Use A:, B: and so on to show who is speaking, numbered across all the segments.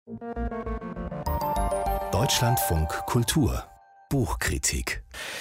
A: Deutschlandfunk Kultur Buchkritik.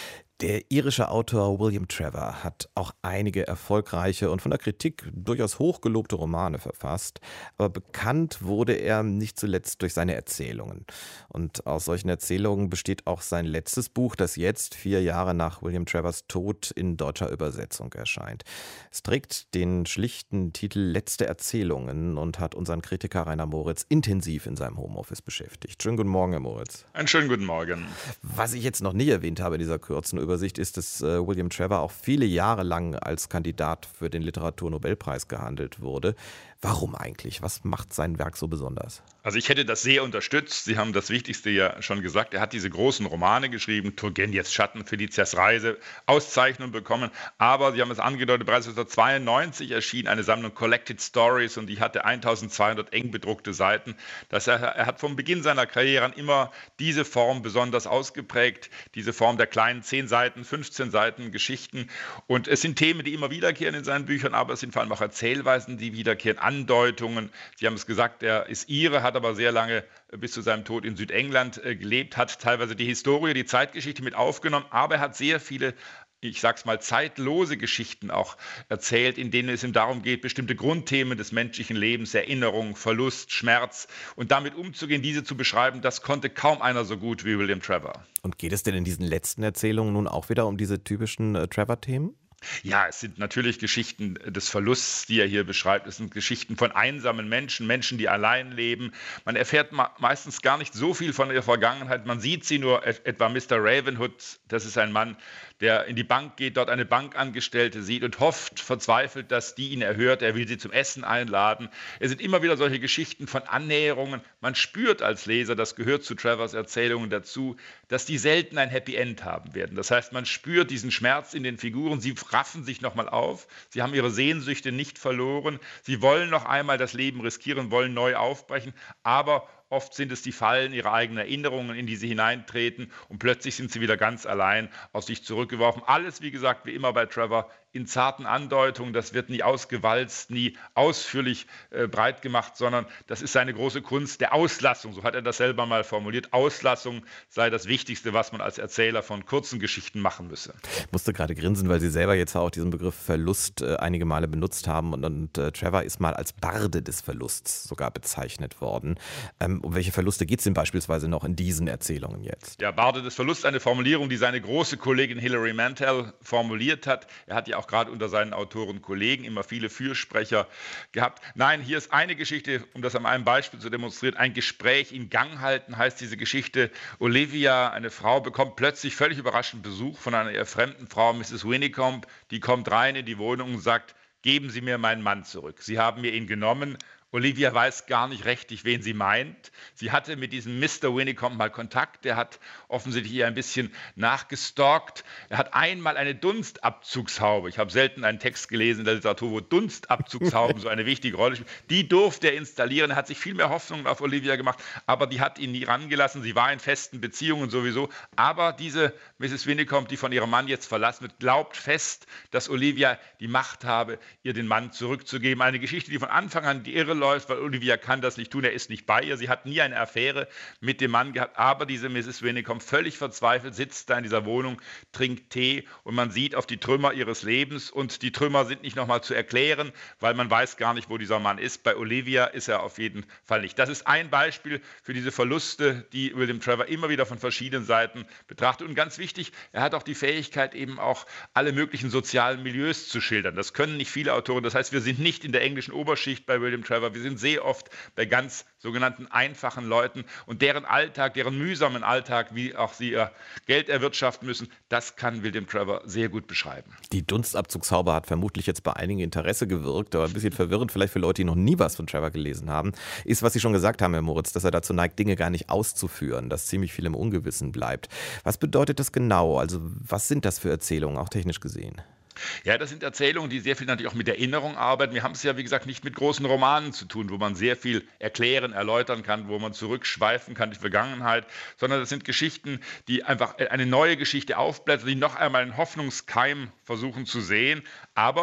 A: Der irische Autor William Trevor hat auch einige erfolgreiche und von der Kritik durchaus hochgelobte Romane verfasst, aber bekannt wurde er nicht zuletzt durch seine Erzählungen. Und aus solchen Erzählungen besteht auch sein letztes Buch, das jetzt 4 Jahre nach William Trevors Tod in deutscher Übersetzung erscheint. Es trägt den schlichten Titel Letzte Erzählungen und hat unseren Kritiker Rainer Moritz intensiv in seinem Homeoffice beschäftigt. Schönen guten Morgen, Herr Moritz.
B: Einen schönen guten Morgen.
A: Was ich jetzt noch nie erwähnt habe in dieser kurzen Übersicht ist, dass William Trevor auch viele Jahre lang als Kandidat für den Literaturnobelpreis gehandelt wurde. Warum eigentlich? Was macht sein Werk so besonders?
B: Also ich hätte das sehr unterstützt. Sie haben das Wichtigste ja schon gesagt. Er hat diese großen Romane geschrieben, Turgenjevs Schatten, Felicias Reise, Auszeichnungen bekommen. Aber Sie haben es angedeutet, bereits 1992 erschien eine Sammlung Collected Stories und die hatte 1200 eng bedruckte Seiten. Er hat vom Beginn seiner Karriere an immer diese Form besonders ausgeprägt, diese Form der kleinen 10 Seiten, 15 Seiten Geschichten. Und es sind Themen, die immer wiederkehren in seinen Büchern, aber es sind vor allem auch Erzählweisen, die wiederkehren, Andeutungen. Sie haben es gesagt, er ist Ire, hat aber sehr lange bis zu seinem Tod in Südengland gelebt, hat teilweise die Historie, die Zeitgeschichte mit aufgenommen, aber er hat sehr viele, ich sag's mal, zeitlose Geschichten auch erzählt, in denen es ihm darum geht, bestimmte Grundthemen des menschlichen Lebens, Erinnerung, Verlust, Schmerz und damit umzugehen, diese zu beschreiben, das konnte kaum einer so gut wie William Trevor.
A: Und geht es denn in diesen letzten Erzählungen nun auch wieder um diese typischen Trevor-Themen?
B: Ja, es sind natürlich Geschichten des Verlusts, die er hier beschreibt. Es sind Geschichten von einsamen Menschen, Menschen, die allein leben. Man erfährt meistens gar nicht so viel von ihrer Vergangenheit. Man sieht sie nur, etwa Mr. Ravenhood, das ist ein Mann, der in die Bank geht, dort eine Bankangestellte sieht und hofft, verzweifelt, dass die ihn erhört. Er will sie zum Essen einladen. Es sind immer wieder solche Geschichten von Annäherungen. Man spürt als Leser, das gehört zu Trevors Erzählungen dazu, dass die selten ein Happy End haben werden. Das heißt, man spürt diesen Schmerz in den Figuren. Sie raffen sich nochmal auf. Sie haben ihre Sehnsüchte nicht verloren. Sie wollen noch einmal das Leben riskieren, wollen neu aufbrechen, aber oft sind es die Fallen ihrer eigenen Erinnerungen, in die sie hineintreten und plötzlich sind sie wieder ganz allein aus sich zurückgeworfen. Alles, wie gesagt, wie immer bei Trevor, in zarten Andeutungen. Das wird nie ausgewalzt, nie ausführlich breit gemacht, sondern das ist seine große Kunst der Auslassung. So hat er das selber mal formuliert. Auslassung sei das Wichtigste, was man als Erzähler von kurzen Geschichten machen müsse.
A: Ich musste gerade grinsen, weil Sie selber jetzt auch diesen Begriff Verlust einige Male benutzt haben und Trevor ist mal als Barde des Verlusts sogar bezeichnet worden. Um welche Verluste geht es denn beispielsweise noch in diesen Erzählungen jetzt?
B: Ja, Barde des Verlusts, eine Formulierung, die seine große Kollegin Hilary Mantel formuliert hat. Er hat ja auch gerade unter seinen Autoren-Kollegen immer viele Fürsprecher gehabt. Nein, hier ist eine Geschichte, um das an einem Beispiel zu demonstrieren. Ein Gespräch in Gang halten heißt diese Geschichte. Olivia, eine Frau, bekommt plötzlich völlig überraschend Besuch von einer eher fremden Frau, Mrs. Winnecombe. Die kommt rein in die Wohnung und sagt, geben Sie mir meinen Mann zurück. Sie haben mir ihn genommen. Olivia weiß gar nicht richtig, wen sie meint. Sie hatte mit diesem Mr. Winnecombe mal Kontakt. Der hat offensichtlich ihr ein bisschen nachgestalkt. Er hat einmal eine Dunstabzugshaube. Ich habe selten einen Text gelesen in der Literatur, wo Dunstabzugshauben so eine wichtige Rolle spielen. Die durfte er installieren. Er hat sich viel mehr Hoffnungen auf Olivia gemacht, aber die hat ihn nie rangelassen. Sie war in festen Beziehungen sowieso. Aber diese Mrs. Winnecombe, die von ihrem Mann jetzt verlassen wird, glaubt fest, dass Olivia die Macht habe, ihr den Mann zurückzugeben. Eine Geschichte, die von Anfang an die Irre läuft, weil Olivia kann das nicht tun, er ist nicht bei ihr. Sie hat nie eine Affäre mit dem Mann gehabt, aber diese Mrs. Winnecombe, völlig verzweifelt, sitzt da in dieser Wohnung, trinkt Tee und man sieht auf die Trümmer ihres Lebens und die Trümmer sind nicht nochmal zu erklären, weil man weiß gar nicht, wo dieser Mann ist. Bei Olivia ist er auf jeden Fall nicht. Das ist ein Beispiel für diese Verluste, die William Trevor immer wieder von verschiedenen Seiten betrachtet. Und ganz wichtig, er hat auch die Fähigkeit, eben auch alle möglichen sozialen Milieus zu schildern. Das können nicht viele Autoren. Das heißt, wir sind nicht in der englischen Oberschicht bei William Trevor. Wir sind sehr oft bei ganz sogenannten einfachen Leuten und deren Alltag, deren mühsamen Alltag, wie auch sie ihr Geld erwirtschaften müssen, das kann William Trevor sehr gut beschreiben.
A: Die Dunstabzugshaube hat vermutlich jetzt bei einigen Interesse gewirkt, aber ein bisschen verwirrend vielleicht für Leute, die noch nie was von Trevor gelesen haben, ist, was Sie schon gesagt haben, Herr Moritz, dass er dazu neigt, Dinge gar nicht auszuführen, dass ziemlich viel im Ungewissen bleibt. Was bedeutet das genau? Also was sind das für Erzählungen, auch technisch gesehen?
B: Ja, das sind Erzählungen, die sehr viel natürlich auch mit Erinnerung arbeiten. Wir haben es ja, wie gesagt, nicht mit großen Romanen zu tun, wo man sehr viel erklären, erläutern kann, wo man zurückschweifen kann in die Vergangenheit, sondern das sind Geschichten, die einfach eine neue Geschichte aufblättern, die noch einmal einen Hoffnungskeim versuchen zu sehen, aber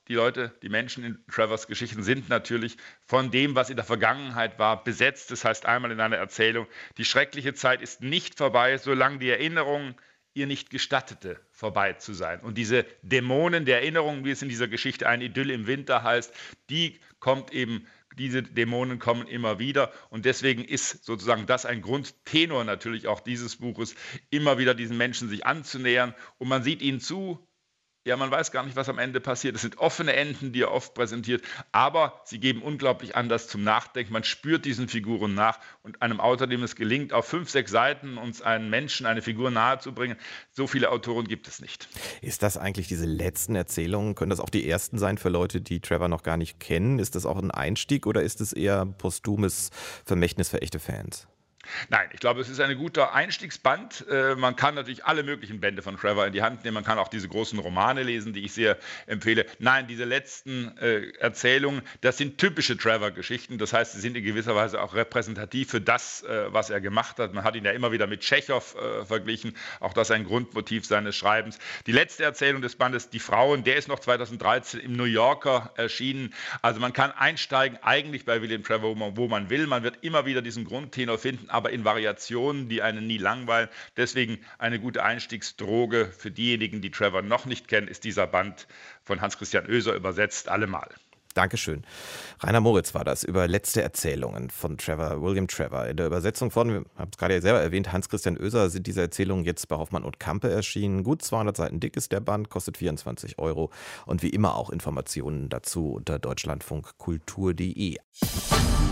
B: die Leute, die Menschen in Trevors Geschichten sind natürlich von dem, was in der Vergangenheit war, besetzt. Das heißt einmal in einer Erzählung, die schreckliche Zeit ist nicht vorbei, solange die Erinnerung ihr nicht gestattete, vorbei zu sein. Und diese Dämonen der Erinnerung, wie es in dieser Geschichte Eine Idylle im Winter heißt, diese Dämonen kommen immer wieder. Und deswegen ist sozusagen das ein Grundtenor natürlich auch dieses Buches, immer wieder diesen Menschen sich anzunähern. Und man sieht ihnen zu. Ja, man weiß gar nicht, was am Ende passiert. Es sind offene Enden, die er oft präsentiert, aber sie geben unglaublich Anlass zum Nachdenken. Man spürt diesen Figuren nach und einem Autor, dem es gelingt, auf 5, 6 Seiten uns einen Menschen, eine Figur nahezubringen, so viele Autoren gibt es nicht.
A: Ist das eigentlich diese letzten Erzählungen, können das auch die ersten sein für Leute, die Trevor noch gar nicht kennen? Ist das auch ein Einstieg oder ist es eher postumes Vermächtnis für echte Fans?
B: Nein, ich glaube, es ist ein guter Einstiegsband. Man kann natürlich alle möglichen Bände von Trevor in die Hand nehmen. Man kann auch diese großen Romane lesen, die ich sehr empfehle. Nein, diese letzten Erzählungen, das sind typische Trevor-Geschichten. Das heißt, sie sind in gewisser Weise auch repräsentativ für das, was er gemacht hat. Man hat ihn ja immer wieder mit Tschechow verglichen. Auch das ein Grundmotiv seines Schreibens. Die letzte Erzählung des Bandes, Die Frauen, der ist noch 2013 im New Yorker erschienen. Also man kann einsteigen eigentlich bei William Trevor, wo man will. Man wird immer wieder diesen Grundtenor finden, aber in Variationen, die einen nie langweilen. Deswegen eine gute Einstiegsdroge für diejenigen, die Trevor noch nicht kennen, ist dieser Band von Hans-Christian Oeser übersetzt, allemal.
A: Dankeschön. Rainer Moritz war das über letzte Erzählungen von William Trevor. In der Übersetzung von, wir haben es gerade ja selber erwähnt, Hans-Christian Oeser sind diese Erzählungen jetzt bei Hoffmann und Campe erschienen. Gut 200 Seiten dick ist der Band, kostet 24 € und wie immer auch Informationen dazu unter deutschlandfunkkultur.de.